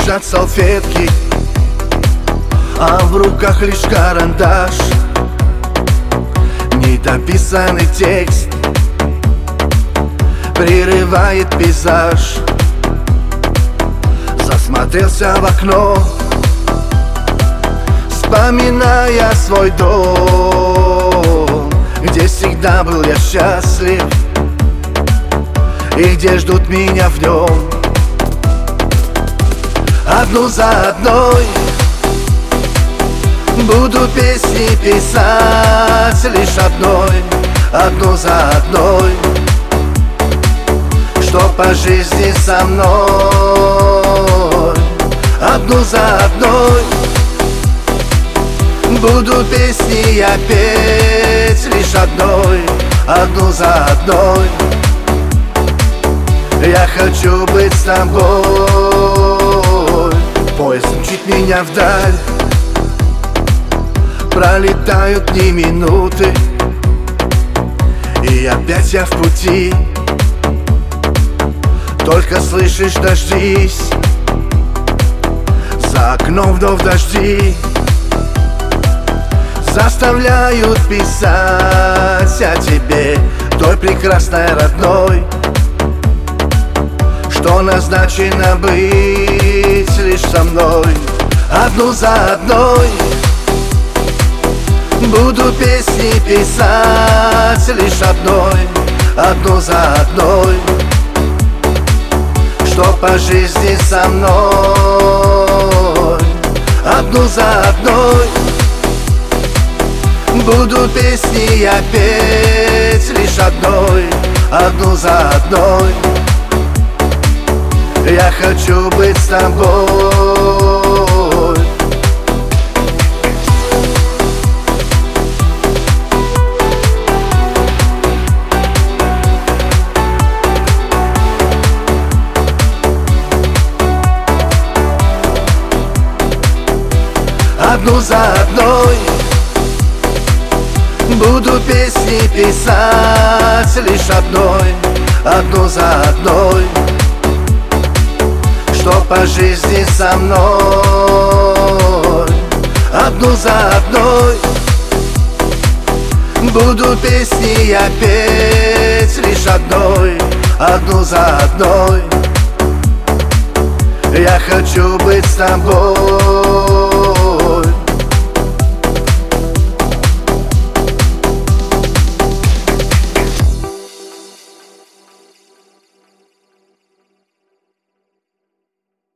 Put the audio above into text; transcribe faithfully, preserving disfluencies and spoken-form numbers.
лежат салфетки, а в руках лишь карандаш. Недописанный текст прерывает пейзаж. Засмотрелся в окно, вспоминая свой дом, где всегда был я счастлив и где ждут меня в нем. Одну за одной буду песни писать, лишь одной, одну за одной, что по жизни со мной. Одну за одной буду песни я петь, лишь одной, одну за одной. Я хочу быть с тобой. Поезд мчит меня вдаль, пролетают дни, минуты, и опять я в пути. Только слышишь, дождись, за окном вновь дожди заставляют писать о тебе, той прекрасной родной, что назначено быть лишь со мной. Одну за одной буду песни писать, лишь одной, одну за одной, что по жизни со мной. Одну за одной буду песни я петь, лишь одной, одну за одной. Я хочу быть с тобой. Одну за одной буду песни писать, лишь одной, одну за одной, что по жизни со мной. Одну за одной буду песни я петь, лишь одной, одну за одной. Я хочу быть с тобой.